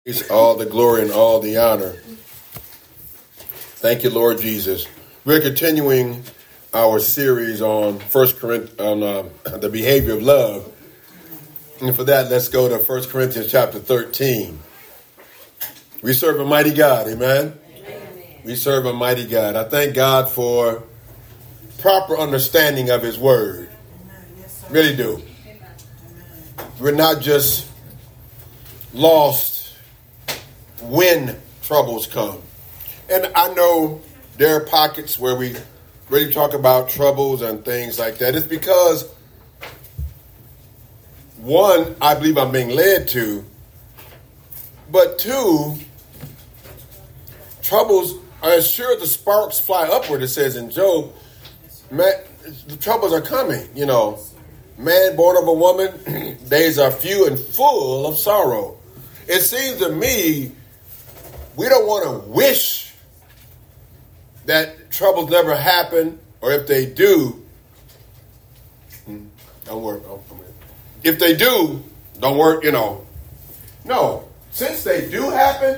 It's all the glory and all the honor. Thank you, Lord Jesus. We're continuing our series on the behavior of love. And for that, let's go to 1 Corinthians chapter 13. We serve a mighty God, amen? We serve a mighty God. I thank God for proper understanding of his word. Really do. We're not just lost when troubles come. And I know there are pockets where we really talk about troubles and things like that. It's because, one, I believe I'm being led to, but two, troubles, as sure the sparks fly upward, it says in Job, man, the troubles are coming, you know. Man born of a woman, days are few and full of sorrow. It seems to me we don't want to wish that troubles never happen, or if they do, don't worry. If they do, don't worry, you know. No, since they do happen,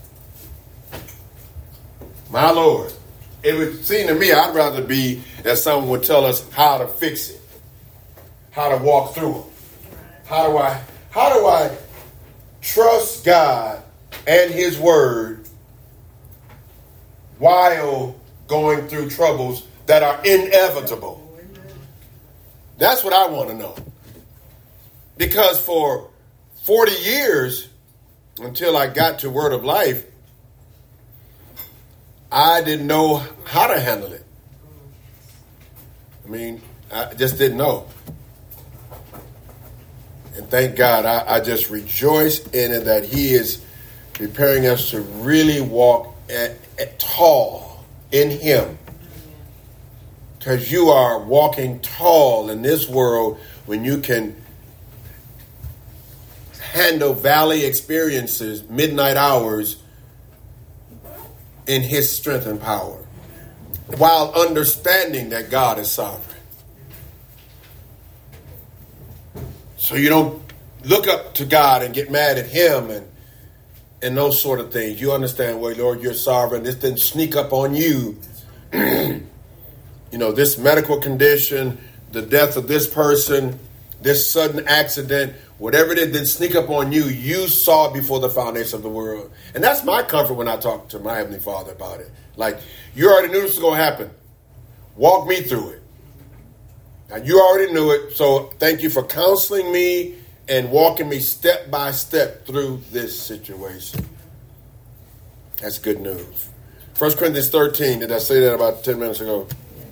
my Lord, it would seem to me I'd rather be that someone would tell us how to fix it, how to walk through them. How do I trust God and his word while going through troubles that are inevitable? That's what I want to know. Because for 40 years, until I got to Word of Life, I didn't know how to handle it. I mean, I just didn't know. And thank God, I just rejoice in it that he is preparing us to really walk at tall in him. Because you are walking tall in this world when you can handle valley experiences, midnight hours, in his strength and power, while understanding that God is sovereign. So you don't look up to God and get mad at him and those sort of things. You understand, well, Lord, you're sovereign. This didn't sneak up on you. You know, this medical condition, the death of this person, this sudden accident, whatever it is, didn't sneak up on you. You saw it before the foundation of the world. And that's my comfort when I talk to my Heavenly Father about it. Like, you already knew this was going to happen. Walk me through it. Now, you already knew it, so thank you for counseling me and walking me step by step through this situation. That's good news. 1 Corinthians 13, did I say that about 10 minutes ago?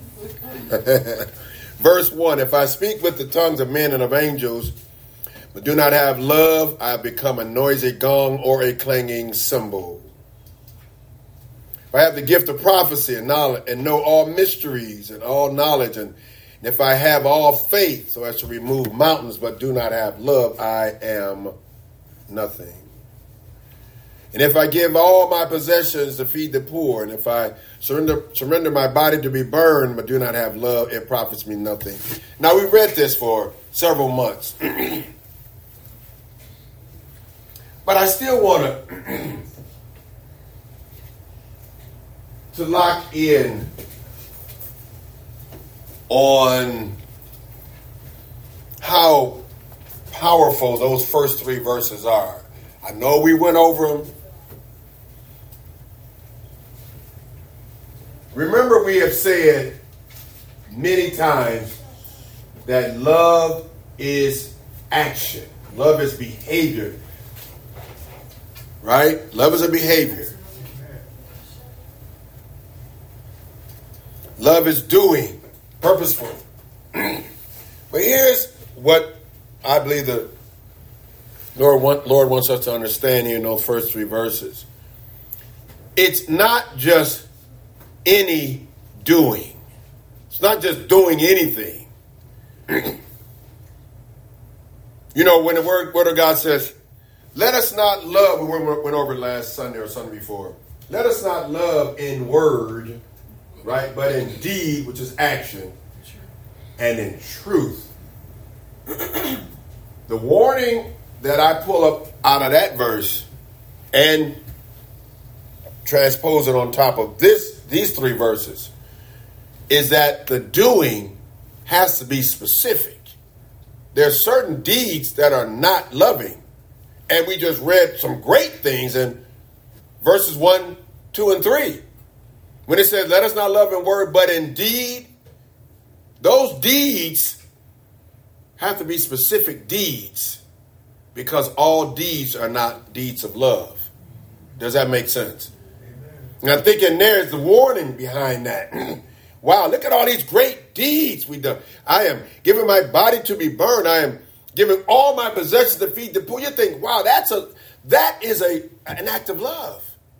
Verse 1, if I speak with the tongues of men and of angels, but do not have love, I become a noisy gong or a clanging cymbal. If I have the gift of prophecy and knowledge and know all mysteries and all knowledge, and if I have all faith so as to remove mountains but do not have love, I am nothing. And if I give all my possessions to feed the poor, and if I surrender my body to be burned but do not have love, it profits me nothing. Now, we read this for several months. But I still want to lock in on how powerful those first three verses are. I know we went over them. Remember, we have said many times that love is action. Love is behavior. Right? Love is a behavior. Love is doing. Purposeful. But here's what I believe the Lord wants us to understand here in those first three verses. It's not just any doing. It's not just doing anything. You know, when the word of God says, let us not love, we went over last Sunday or Sunday before. Let us not love in word, right? But in deed, which is action, and in truth. The warning that I pull up out of that verse and transpose it on top of these three verses, is that the doing has to be specific. There are certain deeds that are not loving. And we just read some great things in verses 1, 2, and 3. When it says, let us not love in word, but in deed. Those deeds have to be specific deeds, because all deeds are not deeds of love. Does that make sense? And I think in there is the warning behind that. Wow, look at all these great deeds we've done. I am giving my body to be burned. I am giving all my possessions to feed the poor. You think, wow, that is an act of love.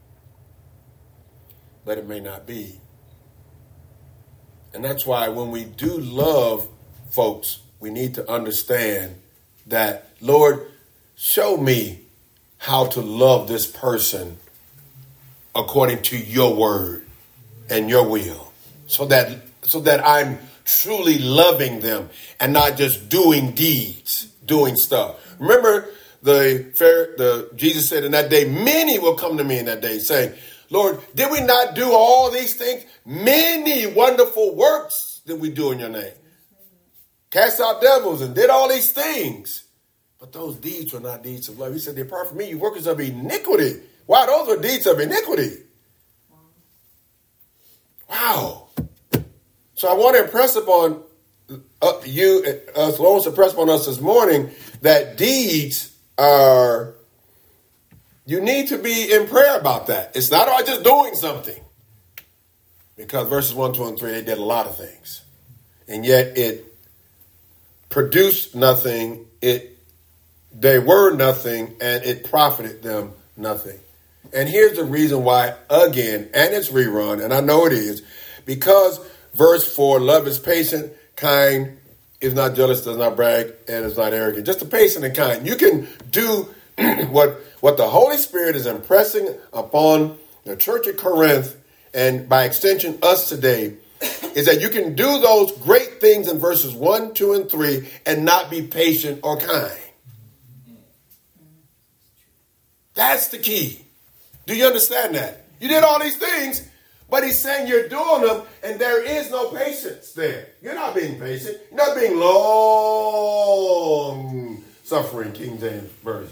But it may not be. And that's why when we do love folks, we need to understand that, Lord, show me how to love this person according to your word and your will. So that I'm truly loving them and not just doing deeds, doing stuff. Remember Jesus said in that day, many will come to me in that day saying, Lord, did we not do all these things? Many wonderful works did we do in your name. Cast out devils and did all these things. But those deeds were not deeds of love. He said, depart from me, you workers of iniquity. Wow, those are deeds of iniquity. Wow. So I want to impress upon you, as long as impress upon us this morning, that deeds are, you need to be in prayer about that. It's not all just doing something. Because verses 1, 2, and 3, they did a lot of things. And yet it produced nothing, they were nothing, and it profited them nothing. And here's the reason why, again, and it's rerun, and I know it is, because verse 4, love is patient, kind, is not jealous, does not brag, and is not arrogant. Just the patient and kind. You can do what the Holy Spirit is impressing upon the church at Corinth, and by extension us today, is that you can do those great things in verses 1, 2, and 3 and not be patient or kind. That's the key. Do you understand that? You did all these things, but he's saying you're doing them and there is no patience there. You're not being patient. You're not being long suffering, King James Version.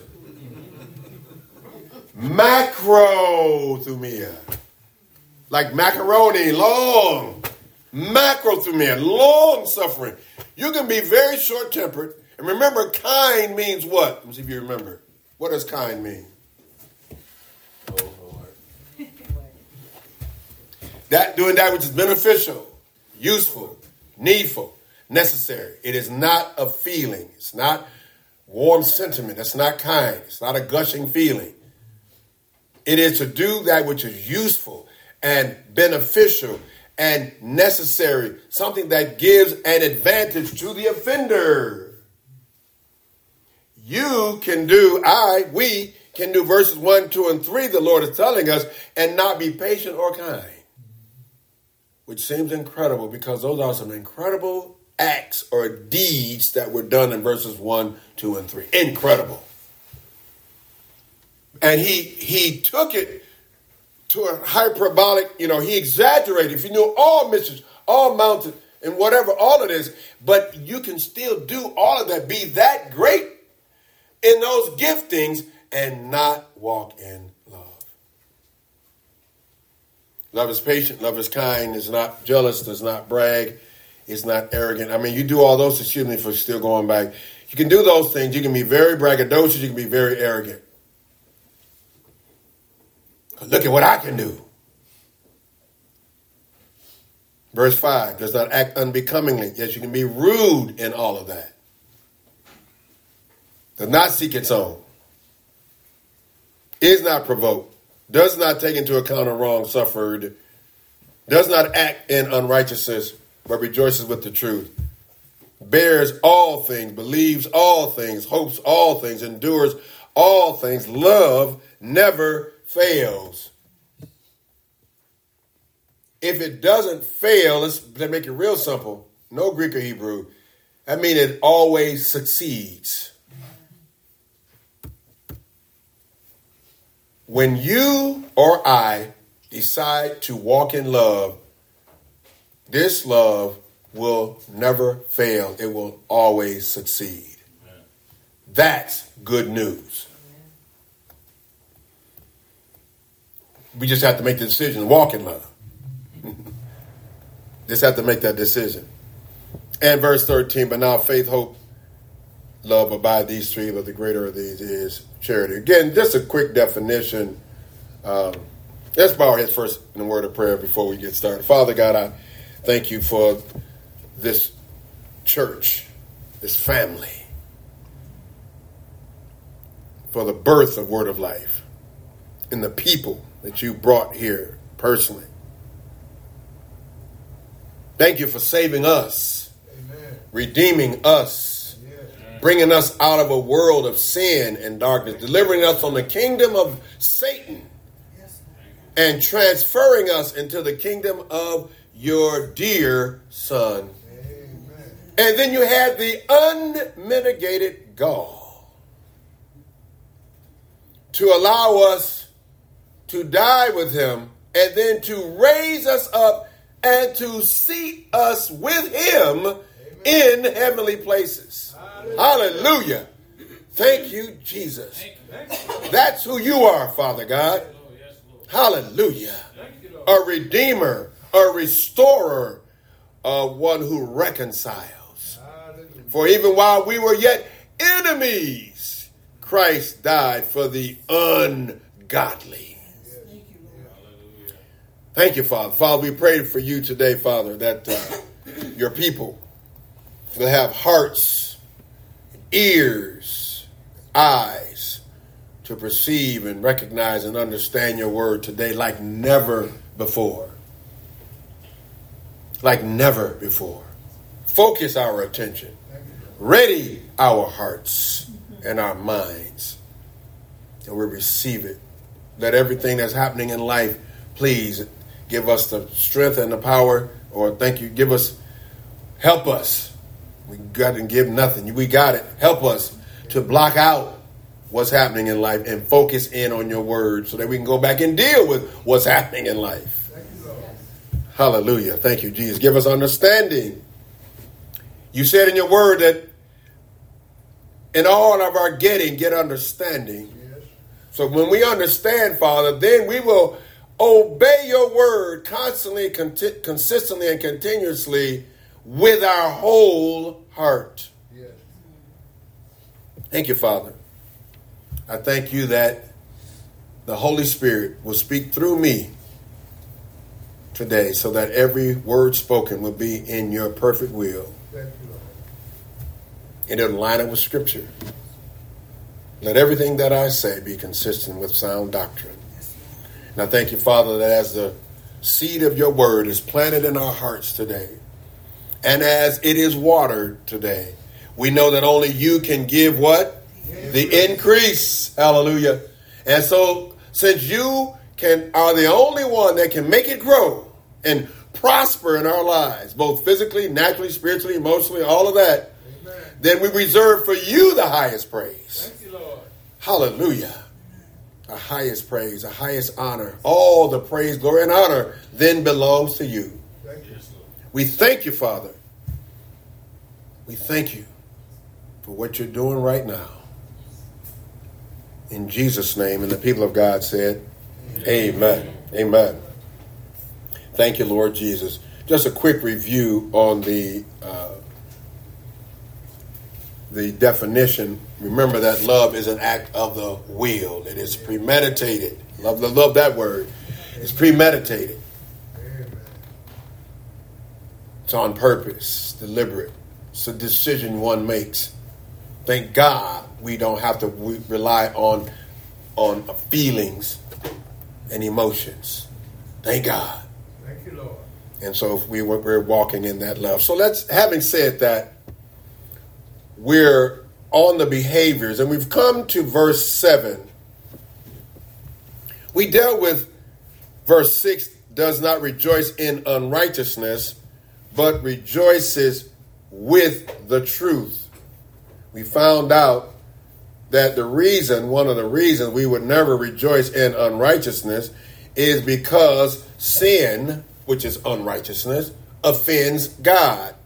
Macrothumia. Like macaroni, long. Macrothumia, long suffering. You can be very short-tempered. And remember, kind means what? Let me see if you remember. What does kind mean? Oh, Lord. Doing that which is beneficial, useful, needful, necessary. It is not a feeling. It's not warm sentiment. It's not kind. It's not a gushing feeling. It is to do that which is useful and beneficial and necessary. Something that gives an advantage to the offender. We can do verses 1, 2, and 3, the Lord is telling us, and not be patient or kind. Which seems incredible because those are some incredible acts or deeds that were done in verses 1, 2, and 3. Incredible. And he took it to a hyperbolic, he exaggerated. If you knew all missions, all mountains, and whatever, all of this, but you can still do all of that, be that great in those giftings and not walk in love. Love is patient, love is kind, is not jealous, does not brag, is not arrogant. I mean, you do all those, excuse me for still going back. You can do those things. You can be very braggadocious, you can be very arrogant. Look at what I can do. Verse 5, does not act unbecomingly. Yes, you can be rude in all of that. Does not seek its own. Is not provoked. Does not take into account a wrong suffered. Does not act in unrighteousness, but rejoices with the truth. Bears all things, believes all things, hopes all things, endures all things. Love never fails. If it doesn't fail, let's make it real simple. No Greek or Hebrew. I mean, it always succeeds. when you or I decide to walk in love, this love will never fail. It will always succeed. Amen. That's good news. Amen. We just have to make the decision to walk in love. Just have to make that decision. And verse 13, but now faith, hope, love abide these three, but the greater of these is charity. Again, just a quick definition. Let's bow our heads first in a word of prayer before we get started. Father God, I thank you for this church, this family, for the birth of Word of Life and the people that you brought here personally. Thank you for saving us, amen, redeeming us, yes, bringing us out of a world of sin and darkness, delivering us from the kingdom of Satan, yes, and transferring us into the kingdom of your dear Son. Amen. And then you had the unmitigated gall to allow us to die with him and then to raise us up and to seat us with him, amen, in heavenly places. Hallelujah. Thank you, Jesus. That's who you are, Father God. Hallelujah. A redeemer, a restorer, one who reconciles. For even while we were yet enemies, Christ died for the ungodly. Thank you, Father. Father, we pray for you today, Father, that your people will have hearts, ears, eyes to perceive and recognize and understand your word today like never before. Like never before. Focus our attention. Ready our hearts and our minds. And we receive it. Let everything that's happening in life, please, give us the strength and the power, or thank you, help us. We got to give nothing. We got it. Help us to block out what's happening in life and focus in on your word so that we can go back and deal with what's happening in life. Thank you, Lord. Hallelujah. Thank you, Jesus. Give us understanding. You said in your word that in all of our getting, get understanding. Yes. So when we understand, Father, then we will obey your word constantly, consistently, and continuously with our whole heart. Yes. Thank you, Father. I thank you that the Holy Spirit will speak through me today so that every word spoken will be in your perfect will. Thank you, Lord. And it'll line up with Scripture. Let everything that I say be consistent with sound doctrine. And I thank you, Father, that as the seed of your word is planted in our hearts today, and as it is watered today, we know that only you can give what? The increase. Hallelujah. And so since you are the only one that can make it grow and prosper in our lives, both physically, naturally, spiritually, emotionally, all of that, amen, then we reserve for you the highest praise. Thank you, Lord. Hallelujah. The highest praise, the highest honor, all the praise, glory, and honor then belongs to you. Thank you. We thank you, Father. We thank you for what you're doing right now. In Jesus' name, and the people of God said, amen. Amen. Thank you, Lord Jesus. Just a quick review on the definition. Remember that love is an act of the will. It is premeditated. Love that word. It's premeditated. It's on purpose, deliberate. It's a decision one makes. Thank God we don't have to rely on feelings and emotions. Thank God. Thank you, Lord. And so we're walking in that love. So having said that, we're on the behaviors, and we've come to verse 7. We dealt with verse 6, does not rejoice in unrighteousness, but rejoices with the truth. We found out that one of the reasons we would never rejoice in unrighteousness is because sin, which is unrighteousness, offends God.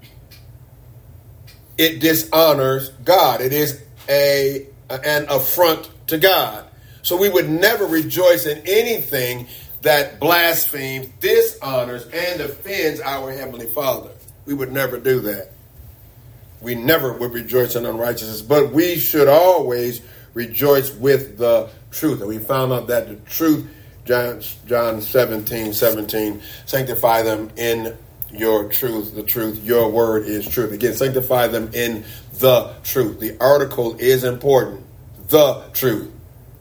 It dishonors God. It is an affront to God. So we would never rejoice in anything that blasphemes, dishonors, and offends our Heavenly Father. We would never do that. We never would rejoice in unrighteousness, but we should always rejoice with the truth. And we found out that the truth, John 17:17, sanctify them in your truth, the truth, your word is truth. Again, sanctify them in the truth. The article is important. The truth.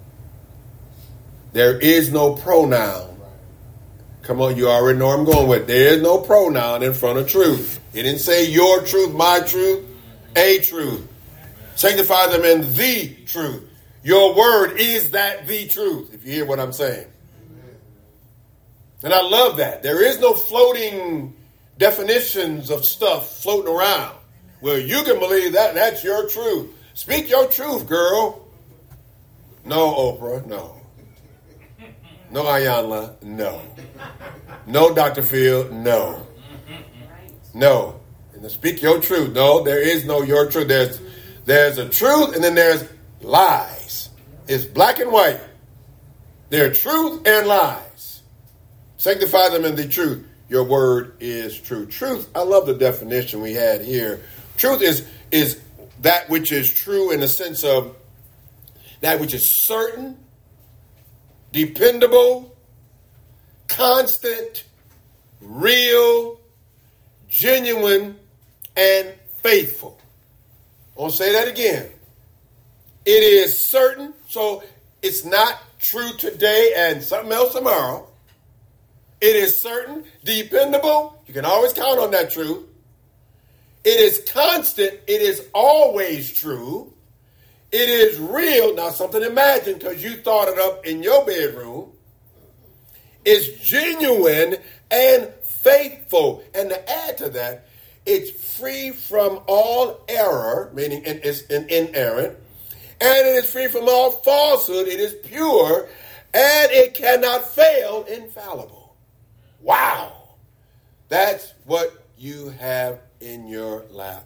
There is no pronoun. Come on, you already know where I'm going with. There is no pronoun in front of truth. It didn't say your truth, my truth, a truth. Sanctify them in the truth. Your word is that the truth, if you hear what I'm saying. And I love that. There is no floating definitions of stuff floating around. Well, you can believe that. That's your truth. Speak your truth, girl. No, Oprah, no. No, Ayanla, no. No, Dr. Phil, no. No. And speak your truth. No, there is no your truth. There's a truth and then there's lies. It's black and white. There's truth and lies. Sanctify them in the truth. Your word is true. Truth, I love the definition we had here. Truth is that which is true in the sense of that which is certain, dependable, constant, real, genuine, and faithful. I'll say that again. It is certain, so it's not true today and something else tomorrow. It is certain, dependable. You can always count on that truth. It is constant. It is always true. It is real. Not something imagined because you thought it up in your bedroom. It's genuine and faithful. And to add to that, it's free from all error, meaning it's inerrant. And it is free from all falsehood. It is pure. And it cannot fail, infallible. Wow. That's what you have in your lap.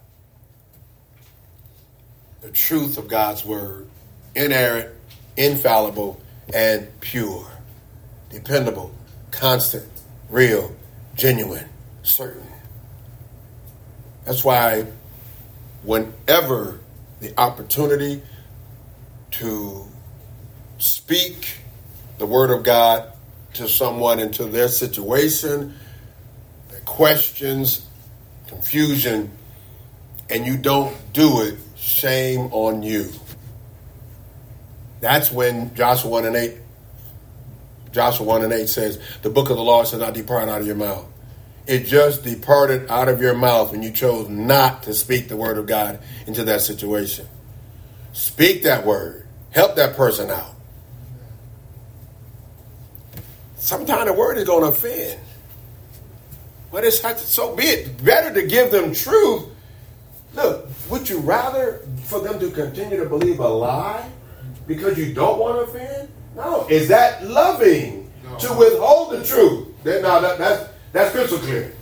The truth of God's word. Inerrant, infallible, and pure. Dependable, constant, real, genuine, certain. That's why whenever the opportunity to speak the word of God to someone into their situation, their questions, confusion, and you don't do it, shame on you. That's when Joshua 1 and 8 says, the book of the law shall not depart out of your mouth. It just departed out of your mouth when you chose not to speak the word of God into that situation. Speak that word. Help that person out. Sometimes the word is going to offend. But it's so be it. Better to give them truth. Look, would you rather for them to continue to believe a lie because you don't want to offend? No. Is that loving to withhold the truth? That's crystal clear.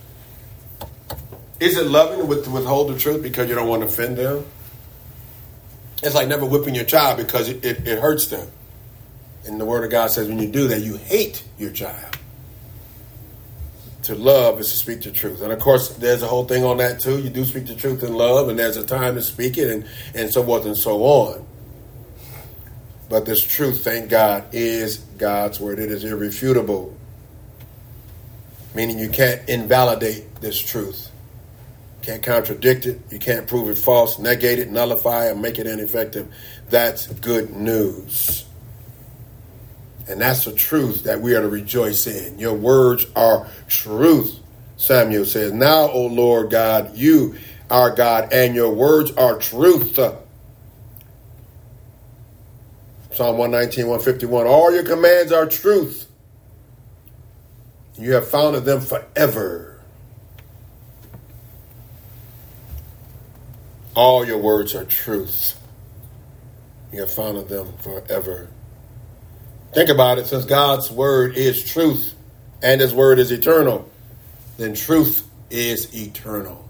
Is it loving to withhold the truth because you don't want to offend them? It's like never whipping your child because it hurts them. And the word of God says when you do that, you hate your child. To love is to speak the truth. And of course, there's a whole thing on that too. You do speak the truth in love, and there's a time to speak it, and so forth and so on. But this truth, thank God, is God's word. It is irrefutable. Meaning you can't invalidate this truth. You can't contradict it. You can't prove it false, negate it, nullify it, or make it ineffective. That's good news. And that's the truth that we are to rejoice in. Your words are truth, Samuel says. Now, O Lord God, you are God, and your words are truth. Psalm 119, 151. All your commands are truth. You have founded them forever. All your words are truth. You have founded them forever. Think about it. Since God's word is truth and his word is eternal, then truth is eternal.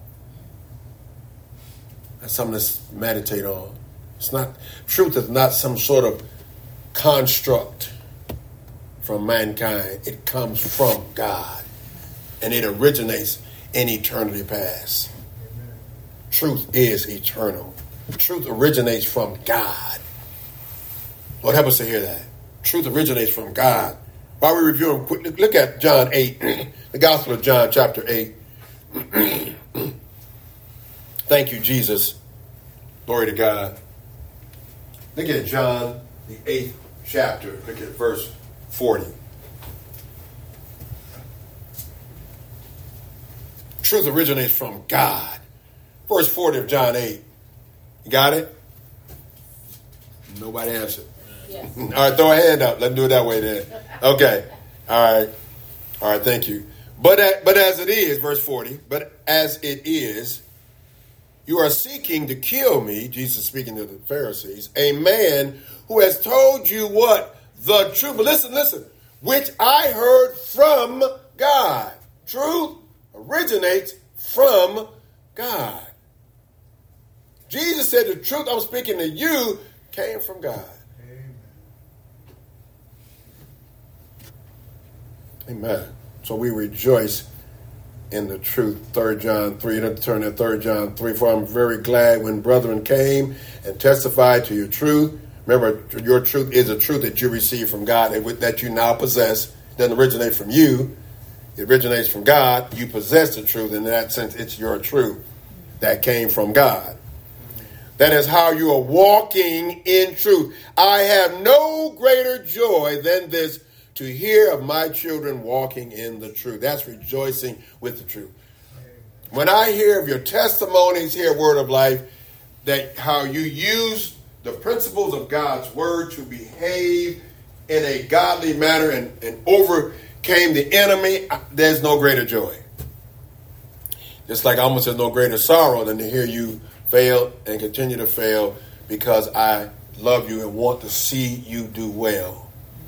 That's something to meditate on. Truth is not some sort of construct from mankind. It comes from God, and it originates in eternity past. Truth is eternal. Truth originates from God. Lord, help us to hear that. Truth originates from God. While we review them quickly, look at John 8, the Gospel of John, chapter 8. Thank you, Jesus. Glory to God. Look at John, the 8th chapter. Look at verse 40. Truth originates from God. Verse 40 of John 8. You got it? Nobody answered. Yes. All right, throw a hand up. Let's do it that way then. Okay. All right, thank you. But as it is, verse 40, but as it is, you are seeking to kill me, Jesus speaking to the Pharisees, a man who has told you what? The truth. But listen, which I heard from God. Truth originates from God. Jesus said the truth I'm speaking to you came from God. Amen. So we rejoice in the truth. 3 John 3. You have to turn to 3 John 3. For I'm very glad when brethren came and testified to your truth. Remember, your truth is a truth that you received from God and that you now possess. It doesn't originate from you. It originates from God. You possess the truth. In that sense, it's your truth that came from God. That is how you are walking in truth. I have no greater joy than this, to hear of my children walking in the truth. That's rejoicing with the truth. When I hear of your testimonies here, Word of Life, that how you use the principles of God's word to behave in a godly manner and overcame the enemy, there's no greater joy. Just like almost there's no greater sorrow than to hear you fail and continue to fail, because I love you and want to see you do well.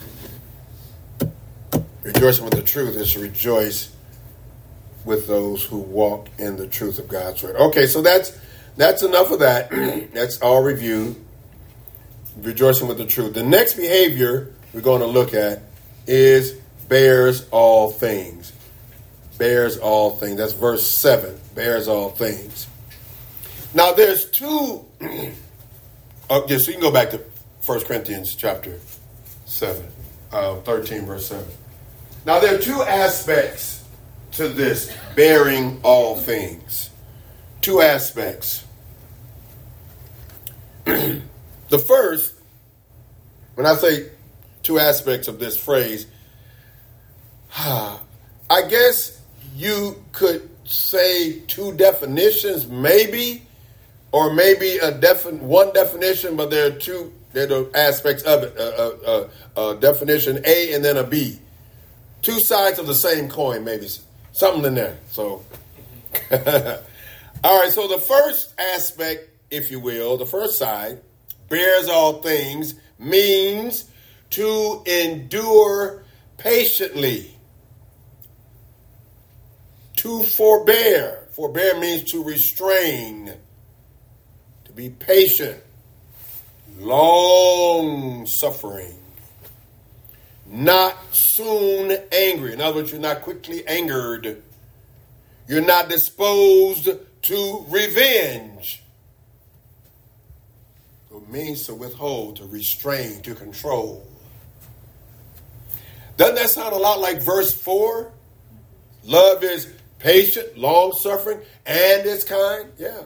Rejoicing with the truth is to rejoice with those who walk in the truth of God's word. Okay, so that's enough of that. That's all review. Rejoicing with the truth. The next behavior we're going to look at is bears all things. Bears all things. That's verse 7. Bears all things. Now there's two. So you can go back to 1 Corinthians chapter 7, 13 verse 7. Now, there are two aspects to this bearing all things. Two aspects. The first, when I say two aspects of this phrase, I guess you could say two definitions, maybe, or maybe one definition, but there are two aspects of it, a definition A and then a B. Two sides of the same coin, maybe. Something in there. So, all right. So the first aspect, if you will, the first side, bears all things, means to endure patiently. To forbear. Forbear means to restrain. To be patient. Long suffering. Not soon angry. In other words, you're not quickly angered. You're not disposed to revenge. So it means to withhold, to restrain, to control. Doesn't that sound a lot like verse 4? Love is patient, long-suffering, and it's kind. Yeah.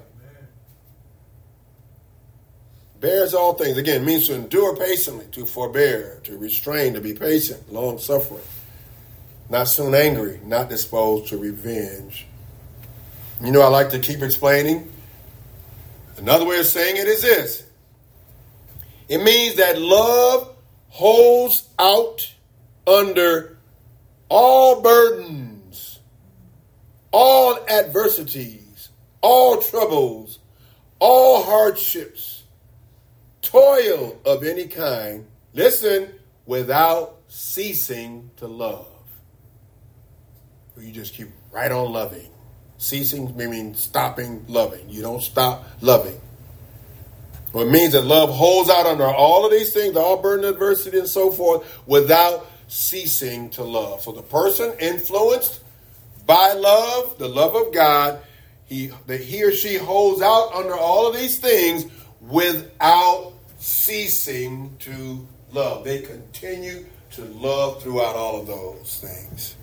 Bears all things. Again, means to endure patiently, to forbear, to restrain, to be patient, long-suffering. Not soon angry, not disposed to revenge. You know, I like to keep explaining. Another way of saying it is this. It means that love holds out under all burdens, all adversities, all troubles, all hardships, toil of any kind, listen, without ceasing to love. You just keep right on loving. Ceasing means stopping loving. You don't stop loving. Well, it means that love holds out under all of these things, all burden, adversity, and so forth, without ceasing to love. So the person influenced by love, the love of God, he or she holds out under all of these things without ceasing to love. They continue to love throughout all of those things.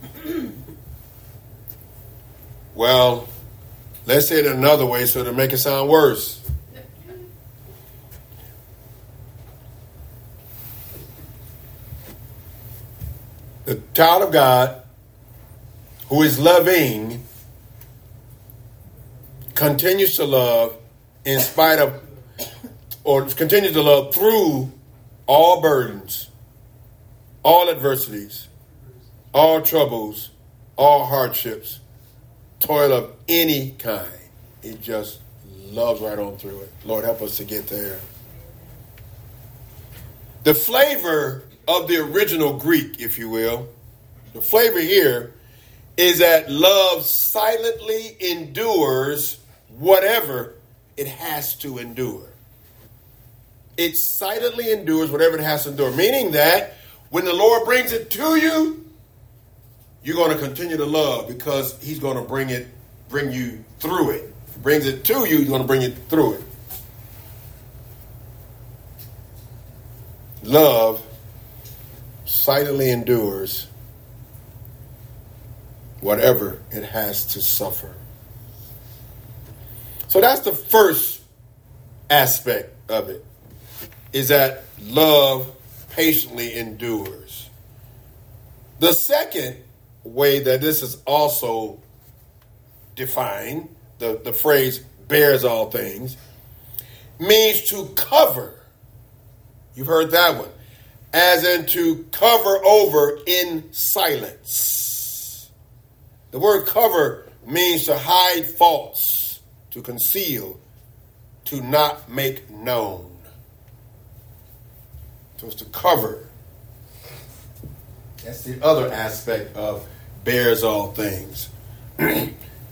Well, let's say it another way so to make it sound worse. The child of God who is loving continues to love in spite of, or continues to love through all burdens, all adversities, all troubles, all hardships, toil of any kind. It just loves right on through it. Lord, help us to get there. The flavor of the original Greek, if you will, the flavor here is that love silently endures whatever it has to endure. It silently endures whatever it has to endure, meaning that when the Lord brings it to you, you're going to continue to love because he's going to bring you through it. If he brings it to you, he's going to bring you through it. Love silently endures whatever it has to suffer. So that's the first aspect of it, is that love patiently endures. The second way that this is also defined, the phrase bears all things, means to cover. You've heard that one. As in to cover over in silence. The word cover means to hide faults, to conceal, to not make known. So it's to cover. That's the other aspect of bears all things. To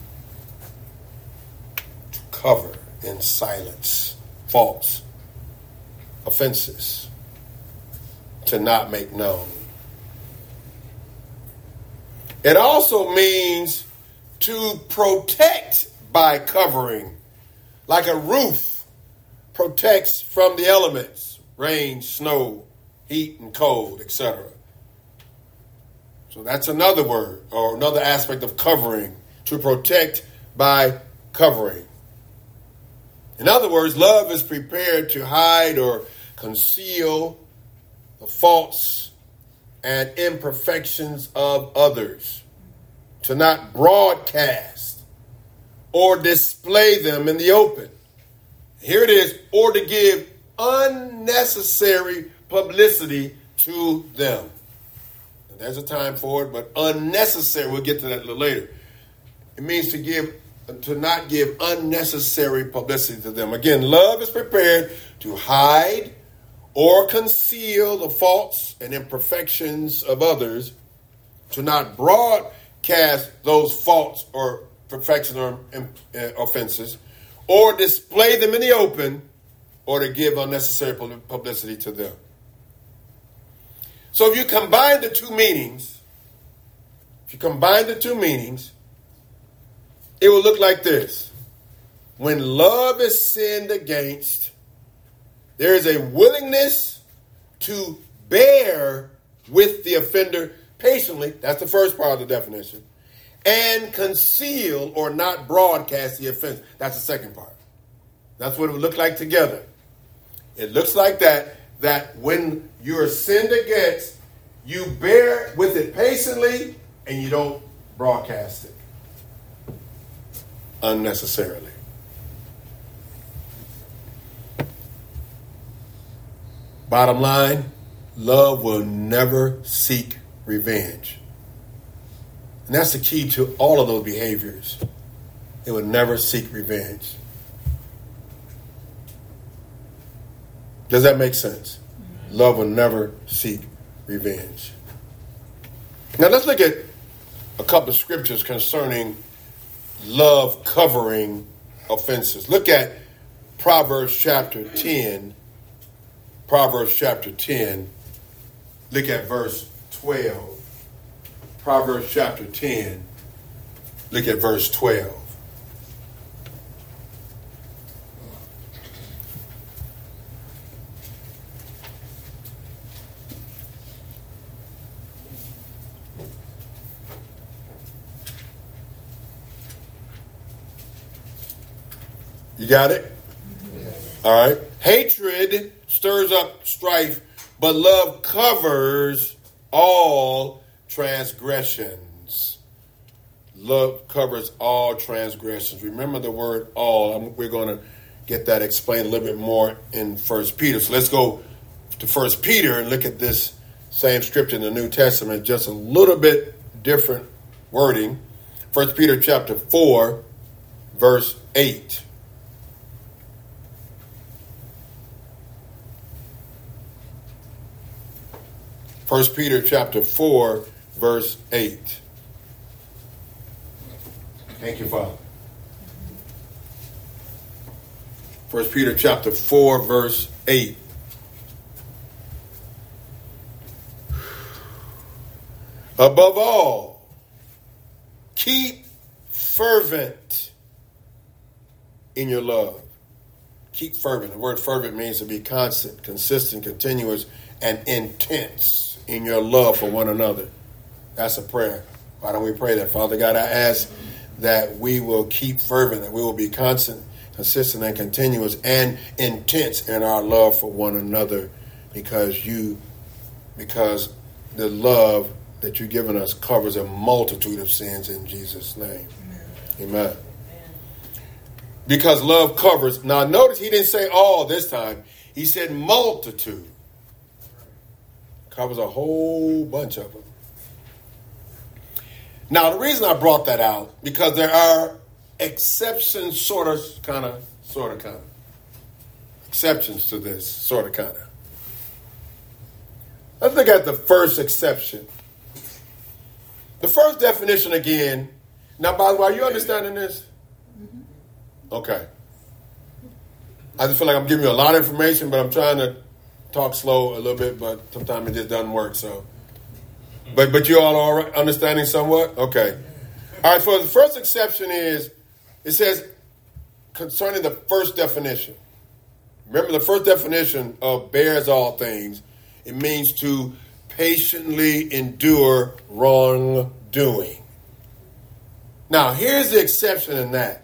cover in silence faults, offenses, to not make known. It also means to protect by covering, like a roof protects from the elements, rain, snow, heat, and cold, etc. So that's another word or another aspect of covering, to protect by covering. In other words, love is prepared to hide or conceal the faults and imperfections of others, to not broadcast or display them in the open. Here it is, or to give unnecessary publicity to them. And there's a time for it, but unnecessary, we'll get to that a little later. It means to not give unnecessary publicity to them. Again, love is prepared to hide or conceal the faults and imperfections of others, to not broadcast those faults or imperfections or offenses, or display them in the open, or to give unnecessary publicity to them. So if you combine the two meanings, it will look like this. When love is sinned against, there is a willingness to bear with the offender patiently. That's the first part of the definition. And conceal or not broadcast the offense. That's the second part. That's what it would look like together. It looks like that when you're sinned against, you bear with it patiently and you don't broadcast it unnecessarily. Bottom line, love will never seek revenge. And that's the key to all of those behaviors. It will never seek revenge. Does that make sense? Love will never seek revenge. Now let's look at a couple of scriptures concerning love covering offenses. Look at Proverbs chapter 10. Proverbs chapter 10. Look at verse 12. Proverbs chapter 10. Look at verse 12. You got it? All right. Hatred stirs up strife, but love covers all transgressions. Love covers all transgressions. Remember the word all. We're going to get that explained a little bit more in 1 Peter. So let's go to 1 Peter and look at this same scripture in the New Testament, just a little bit different wording. 1 Peter chapter 4, verse 8. 1 Peter chapter 4, verse 8. Thank you, Father. 1 Peter chapter 4, verse 8. Above all, keep fervent in your love. Keep fervent. The word fervent means to be constant, consistent, continuous, and intense in your love for one another. That's a prayer. Why don't we pray that? Father God, I ask that we will keep fervent, that we will be constant, consistent, and continuous, and intense in our love for one another, because the love that you've given us covers a multitude of sins in Jesus' name. Amen. Because love covers. Now notice he didn't say all this time. He said multitude. Covers a whole bunch of them. Now, the reason I brought that out, because there are exceptions, sort of, kind of. Exceptions to this, sort of, kind of. Let's look at the first exception. The first definition again. Now, by the way, are you understanding this? Okay. I just feel like I'm giving you a lot of information, but I'm trying to talk slow a little bit, but sometimes it just doesn't work. So, but you all are understanding somewhat? Okay. All right. So the first exception is, it says concerning the first definition. Remember, the first definition of bears all things. It means to patiently endure wrongdoing. Now, here's the exception in that.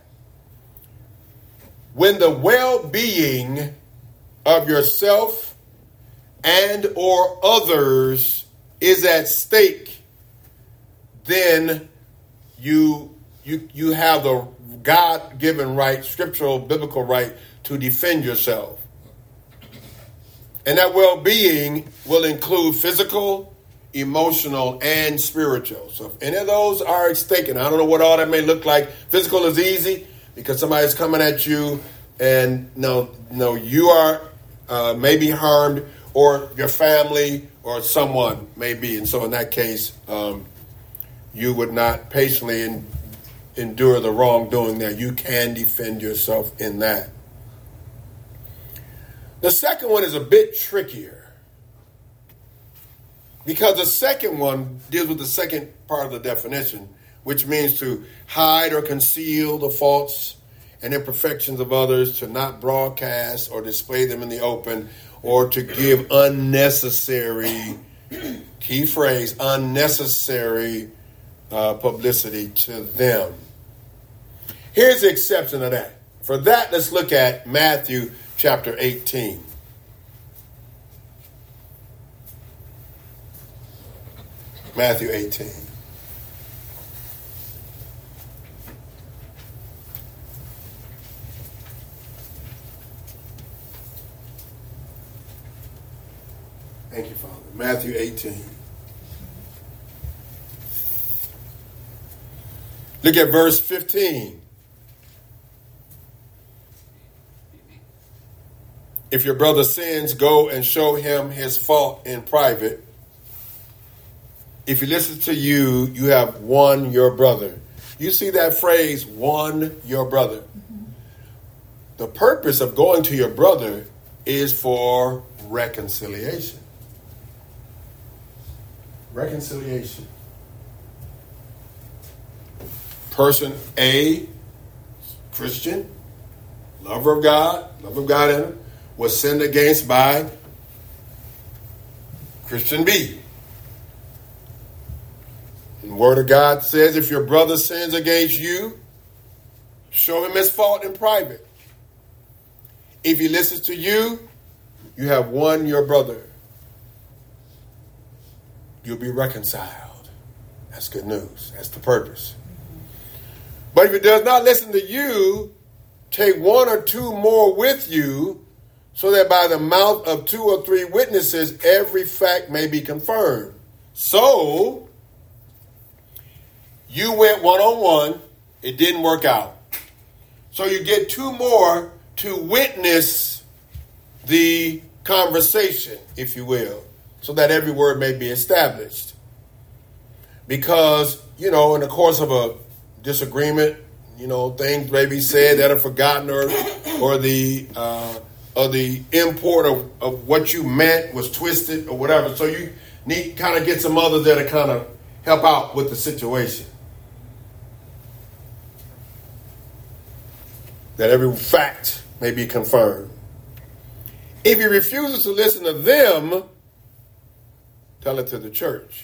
When the well-being of yourself and or others is at stake, then you have the God-given right, scriptural, biblical right to defend yourself. And that well-being will include physical, emotional, and spiritual. So if any of those are at stake, and I don't know what all that may look like. Physical is easy because somebody's coming at you and no, you are maybe harmed, or your family or someone may be. And so in that case, you would not patiently endure the wrongdoing there. You can defend yourself in that. The second one is a bit trickier, because the second one deals with the second part of the definition, which means to hide or conceal the faults and imperfections of others, to not broadcast or display them in the open, or to give unnecessary, key phrase, unnecessary publicity to them. Here's the exception of that. For that, let's look at Matthew chapter 18. Matthew 18. Thank you, Father. Matthew 18. Look at verse 15. If your brother sins, go and show him his fault in private. If he listens to you, you have won your brother. You see that phrase, won your brother. The purpose of going to your brother is for reconciliation. Reconciliation. Person A, Christian, lover of God in him, was sinned against by Christian B. And the Word of God says, if your brother sins against you, show him his fault in private. If he listens to you, you have won your brother. You'll be reconciled. That's good news. That's the purpose. But if he does not listen to you, take one or two more with you, so that by the mouth of 2 or 3 witnesses, every fact may be confirmed. So, you went one-on-one. It didn't work out. So you get 2 more to witness the conversation, if you will, so that every word may be established. Because, in the course of a disagreement, things may be said that are forgotten, or the import of what you meant was twisted or whatever. So you need kind of get some others there to kind of help out with the situation. That every fact may be confirmed. If he refuses to listen to them, tell it to the church.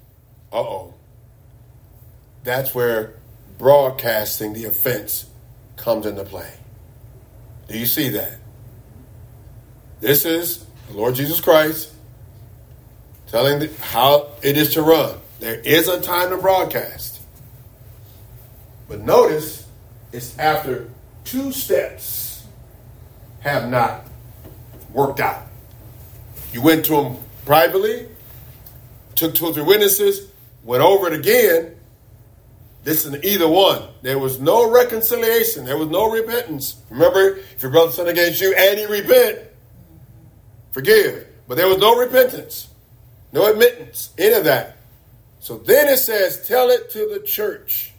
That's where broadcasting the offense comes into play. Do you see that? This is the Lord Jesus Christ telling how it is to run. There is a time to broadcast. But notice, it's after 2 steps have not worked out. You went to him privately, took 2 or 3 witnesses, went over it again. Listen to either one. There was no reconciliation. There was no repentance. Remember, if your brother sinned against you and he repent, forgive. But there was no repentance, no admittance, any of that. So then it says, tell it to the church.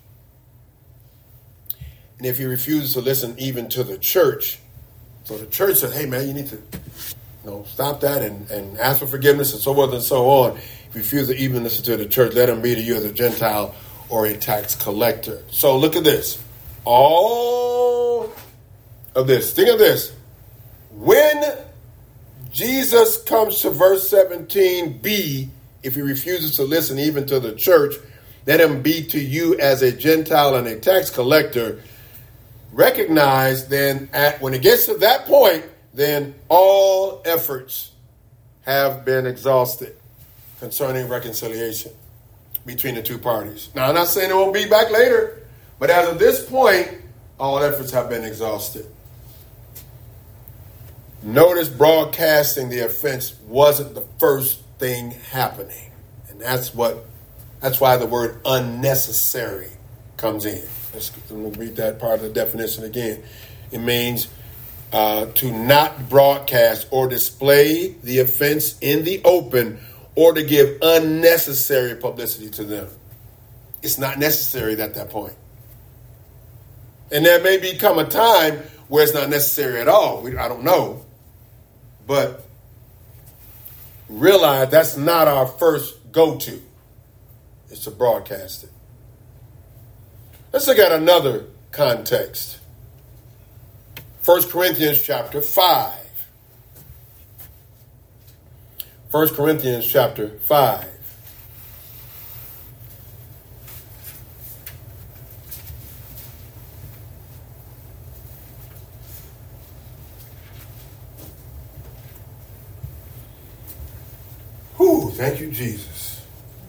And if he refuses to listen even to the church, so the church says, hey man, you need to stop that and ask for forgiveness and so forth and so on. If you refuse to even listen to the church, let him be to you as a Gentile or a tax collector. So look at this. All of this. Think of this. When Jesus comes to verse 17b, if he refuses to listen even to the church, let him be to you as a Gentile and a tax collector. Recognize then, when it gets to that point, then all efforts have been exhausted concerning reconciliation between the 2 parties. Now, I'm not saying it won't be back later, but as of this point, all efforts have been exhausted. Notice broadcasting the offense wasn't the first thing happening. And that's why the word unnecessary comes in. Let's read that part of the definition again. It means to not broadcast or display the offense in the open or to give unnecessary publicity to them. It's not necessary at that point. And there may become a time where it's not necessary at all. I don't know. But realize that's not our first go-to. It's to broadcast it. Let's look at another context. 1 Corinthians chapter 5. 1 Corinthians chapter 5. Whew, thank you, Jesus.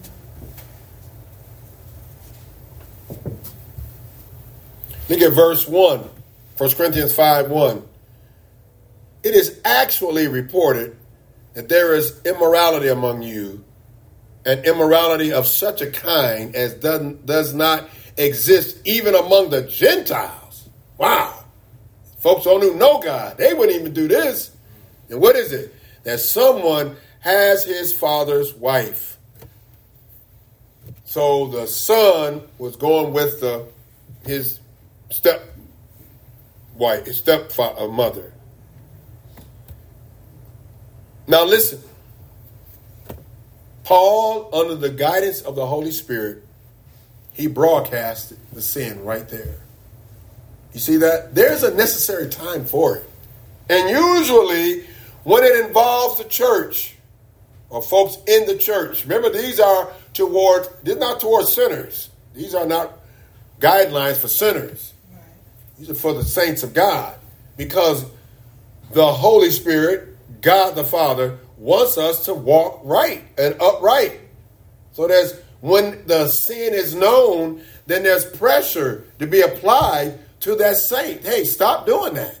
Look at verse 1. 1 Corinthians 5:1. It is actually reported that there is immorality among you, and immorality of such a kind as does not exist even among the Gentiles. Wow. Folks don't even know God. They wouldn't even do this. And what is it? That someone has his father's wife. So the son was going with his stepwife, his stepmother. Now listen. Paul, under the guidance of the Holy Spirit, he broadcasted the sin right there. You see that? There's a necessary time for it. And usually, when it involves the church or folks in the church, remember these are not towards sinners. These are not guidelines for sinners. These are for the saints of God. Because the Holy Spirit, God the Father, wants us to walk right and upright. So when the sin is known, then there's pressure to be applied to that saint. Hey, stop doing that.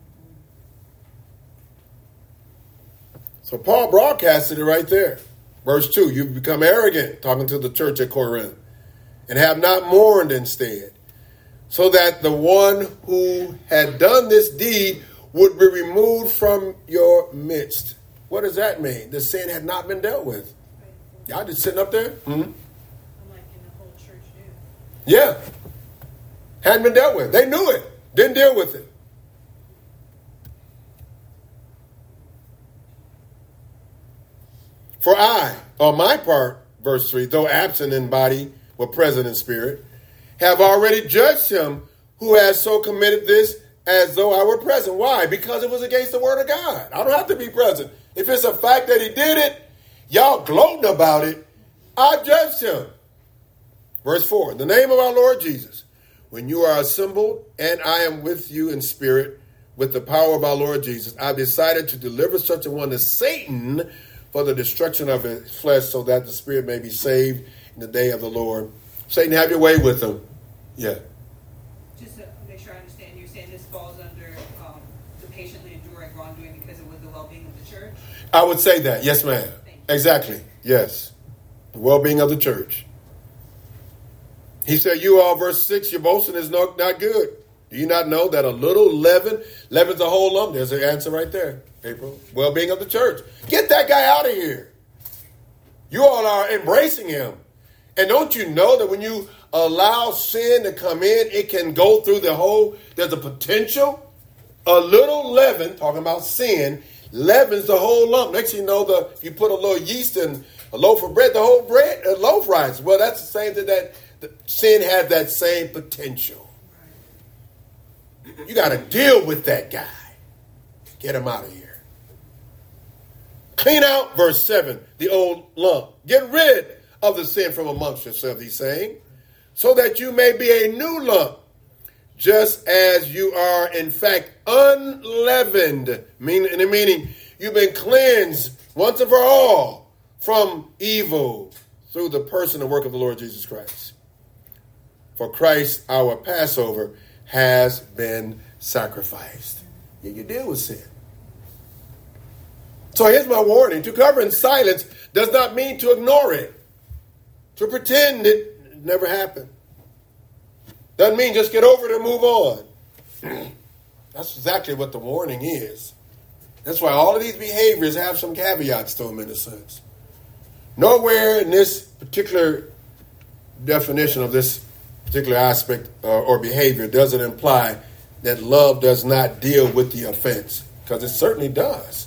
So Paul broadcasted it right there. Verse 2, you've become arrogant, talking to the church at Corinth, and have not mourned instead, so that the one who had done this deed would be removed from your midst. What does that mean? The sin had not been dealt with. Y'all just sitting up there? Mm-hmm. I'm like in the whole church knew. Yeah. Hadn't been dealt with. They knew it. Didn't deal with it. For I, on my part, verse 3, though absent in body, but present in spirit, have already judged him who has so committed this as though I were present. Why? Because it was against the word of God. I don't have to be present. If it's a fact that he did it, y'all gloating about it, I judged him. Verse 4, in the name of our Lord Jesus, when you are assembled and I am with you in spirit, with the power of our Lord Jesus, I've decided to deliver such a one to Satan for the destruction of his flesh, so that the spirit may be saved in the day of the Lord. Satan, have your way with him. Yeah. Just to make sure I understand, you're saying this falls under the patiently enduring wrongdoing because it was the well-being of the church? I would say that. Yes, ma'am. Exactly. Yes. The well-being of the church. He said, you all, verse 6, your boasting is not good. Do you not know that a little leaven's a whole lump? There's an answer right there, April. Well-being of the church. Get that guy out of here. You all are embracing him. And don't you know that when you allow sin to come in, it can go through there's a potential. A little leaven, talking about sin, leavens the whole lump. Next thing you know, if you put a little yeast in a loaf of bread, the whole loaf rises. Well, that's the same thing that sin has that same potential. You got to deal with that guy. Get him out of here. Clean out, verse 7, the old lump. Get rid of the sin from amongst yourselves, he's saying, so that you may be a new lump, just as you are, in fact, unleavened. Meaning you've been cleansed once and for all from evil through the person and work of the Lord Jesus Christ. For Christ, our Passover, has been sacrificed. You deal with sin. So here's my warning. To cover in silence does not mean to ignore it. To pretend it never happened. Doesn't mean just get over it and move on. That's exactly what the warning is. That's why all of these behaviors have some caveats to them in a sense. Nowhere in this particular definition of this particular aspect or behavior does it imply that love does not deal with the offense, because it certainly does.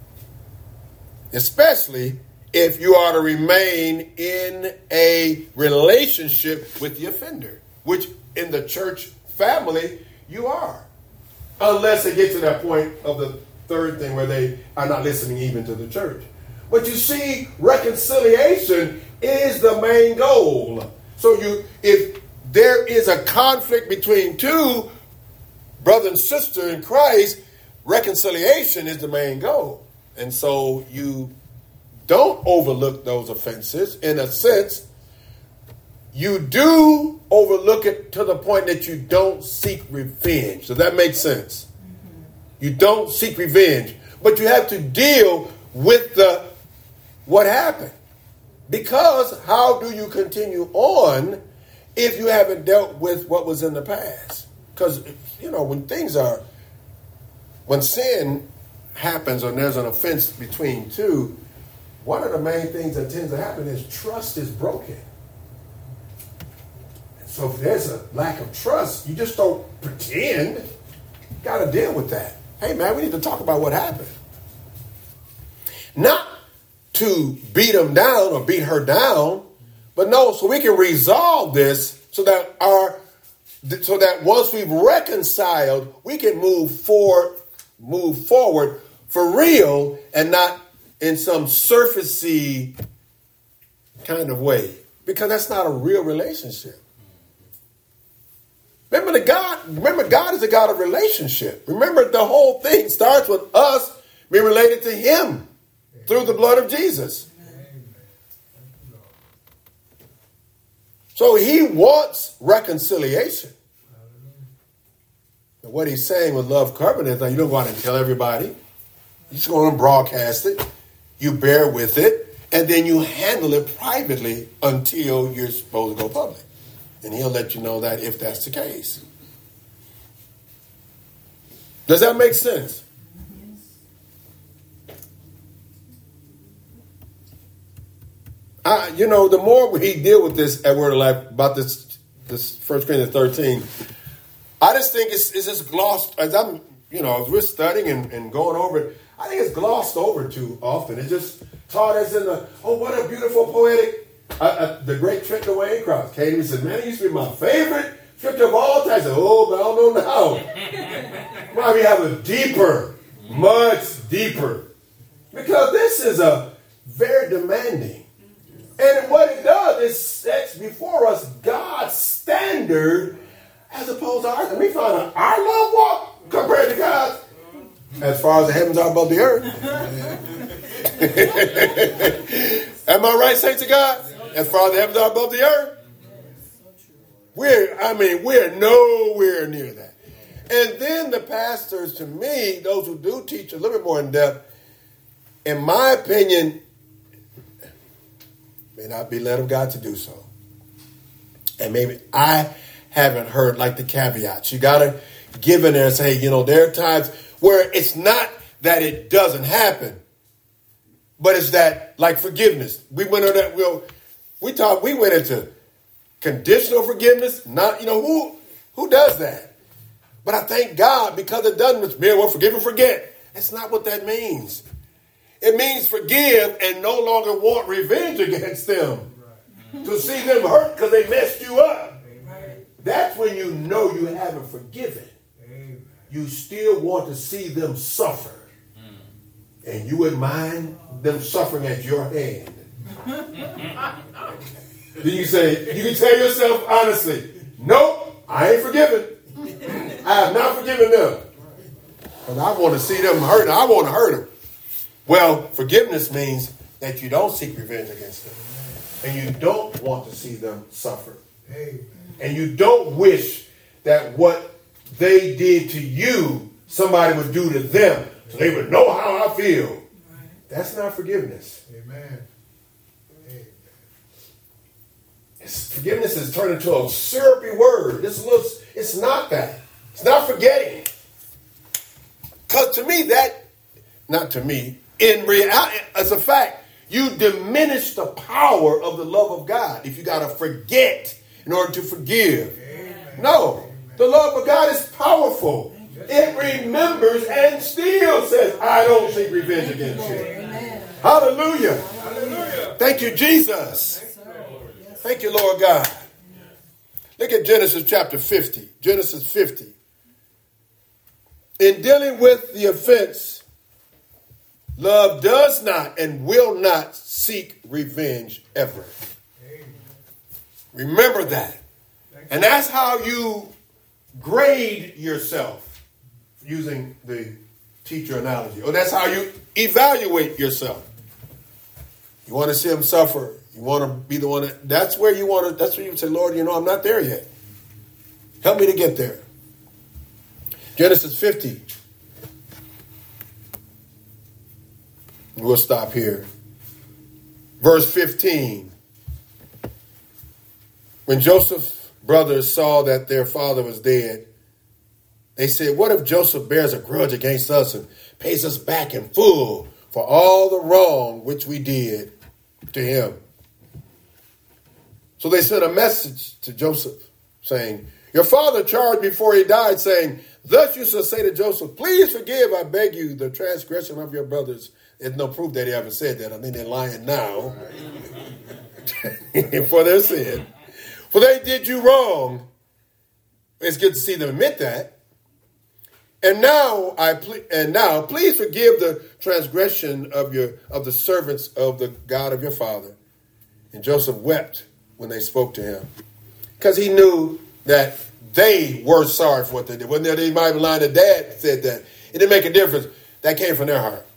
Especially if you are to remain in a relationship with the offender, which in the church family you are. Unless they get to that point of the third thing where they are not listening even to the church. But you see, reconciliation is the main goal. So if there is a conflict between two brother and sister in Christ, reconciliation is the main goal. And so you don't overlook those offenses. In a sense, you do overlook it to the point that you don't seek revenge. Does that make sense? Mm-hmm. You don't seek revenge, but you have to deal with what happened. Because how do you continue on if you haven't dealt with what was in the past? Because, when sin happens or there's an offense between two, one of the main things that tends to happen is trust is broken. So if there's a lack of trust, you just don't pretend. You got to deal with that. Hey, man, we need to talk about what happened. Not to beat him down or beat her down, but no, so we can resolve this so that once we've reconciled, we can move forward for real and not in some surfacey kind of way, because that's not a real relationship. Remember, God is a God of relationship. Remember, the whole thing starts with us being related to him through the blood of Jesus. So he wants reconciliation. And what he's saying with love covenant, you don't go out and tell everybody. You just go on and broadcast it. You bear with it. And then you handle it privately until you're supposed to go public. And he'll let you know that if that's the case. Does that make sense? The more we deal with this at Word of Life, about this 1 Corinthians 13, I just think it's just glossed, as we're studying and going over it, I think it's glossed over too often. It's just taught as in what a beautiful poetic, the great Trenton Wayne Cross came and said, man, it used to be my favorite scripture of all time. I said, but I don't know now. Why we have a deeper, much deeper. Because this is a very demanding. And what it does is sets before us God's standard as opposed to ours. And we find our love walk compared to God's as far as the heavens are above the earth. Am I right, saints of God? As far as the heavens are above the earth. We're nowhere near that. And then the pastors, to me, those who do teach a little bit more in depth, in my opinion, may not be led of God to do so. And maybe I haven't heard like the caveats. You got to give in there and say, there are times where it's not that it doesn't happen, but it's that, like forgiveness. We went on that. We went into conditional forgiveness. Not, who does that? But I thank God because it doesn't mean forgive and forget. That's not what that means. It means forgive and no longer want revenge against them. Right. To see them hurt because they messed you up. Amen. That's when you know you haven't forgiven. Amen. You still want to see them suffer. And you wouldn't mind them suffering at your hand. Then you can tell yourself honestly, nope, I ain't forgiven. I have not forgiven them. Because I want to see them hurt. I want to hurt them. Well, forgiveness means that you don't seek revenge against them. And you don't want to see them suffer. And you don't wish that what they did to you, somebody would do to them. So they would know how I feel. That's not forgiveness. Amen. Forgiveness is turned into a syrupy word. It's not that. It's not forgetting. Because to me, in reality, as a fact, you diminish the power of the love of God if you got to forget in order to forgive. Amen. No, the love of God is powerful. It remembers and still says, I don't seek revenge against you. Amen. Hallelujah. Hallelujah. Thank you, Jesus. Thank you, Lord God. Look at Genesis chapter 50. Genesis 50. In dealing with the offense, love does not and will not seek revenge ever. Remember that. And that's how you grade yourself, using the teacher analogy. Or that's how you evaluate yourself. You want to see them suffer. You want to be the one that's where you say, Lord, I'm not there yet. Help me to get there. Genesis 50. We'll stop here. Verse 15. When Joseph's brothers saw that their father was dead, They said, what if Joseph bears a grudge against us and pays us back in full for all the wrong which we did to him? So they sent a message to Joseph saying, your father charged before he died, saying, thus you shall say to Joseph, please forgive, I beg you, the transgression of your brothers. There's no proof that he ever said that. I think they're lying now for their sin. For they did you wrong. It's good to see them admit that. And now please forgive the transgression of the servants of the God of your father. And Joseph wept when they spoke to him, because he knew that they were sorry for what they did. Wasn't there the Bible line that Dad said that? It didn't make a difference. That came from their heart.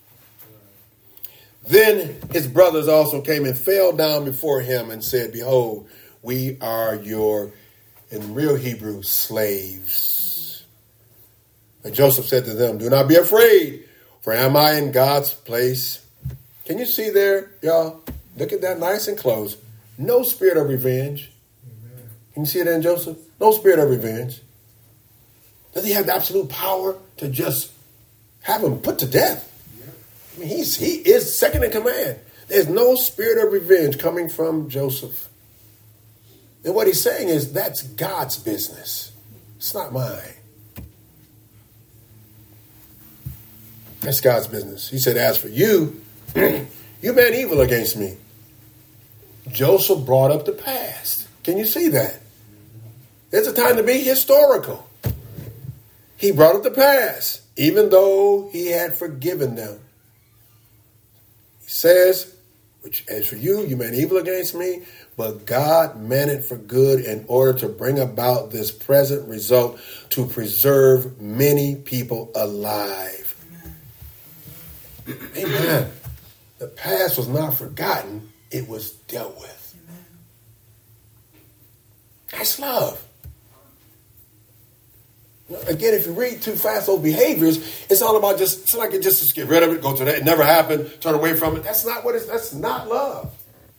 Then his brothers also came and fell down before him and said, behold, we are your, in real Hebrew, slaves. And Joseph said to them, do not be afraid, for am I in God's place? Can you see there, y'all? Look at that nice and close. No spirit of revenge. Amen. Can you see that in Joseph? No spirit of revenge. Does he have the absolute power to just have him put to death? I mean, he is second in command. There's no spirit of revenge coming from Joseph. And what he's saying is that's God's business. It's not mine. That's God's business. He said, as for you, you meant evil against me. Joseph brought up the past. Can you see that? There's a time to be historical. He brought up the past, even though he had forgiven them. He says, which as for you, you meant evil against me, but God meant it for good in order to bring about this present result to preserve many people alive. Amen. Amen. The past was not forgotten. It was dealt with. Amen. That's love. Again, if you read too fast those behaviors, it's all about it's like it just get rid of it, go to that, it never happened, turn away from it. That's not that's not love.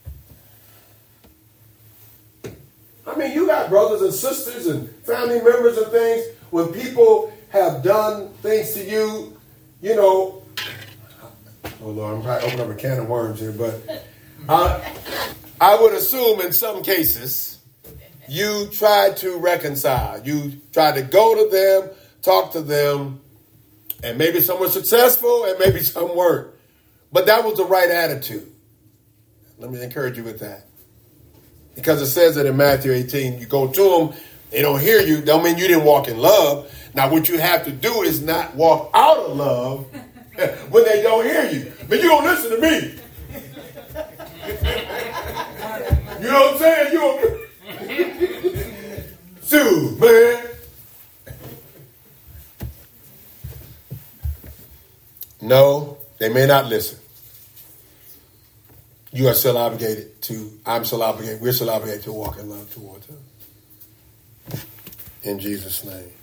I mean, you got brothers and sisters and family members and things, when people have done things to you, you know, oh Lord, I'm probably opening up a can of worms here, but I would assume in some cases you tried to reconcile. You tried to go to them, talk to them, and maybe some were successful and maybe some weren't. But that was the right attitude. Let me encourage you with that. Because it says that in Matthew 18, you go to them, they don't hear you, don't mean you didn't walk in love. Now what you have to do is not walk out of love when they don't hear you. But you don't listen to me. You know what I'm saying? You don't. Sue, man. No, they may not listen. You are still obligated to, we're still obligated to walk in love towards them. In Jesus' name.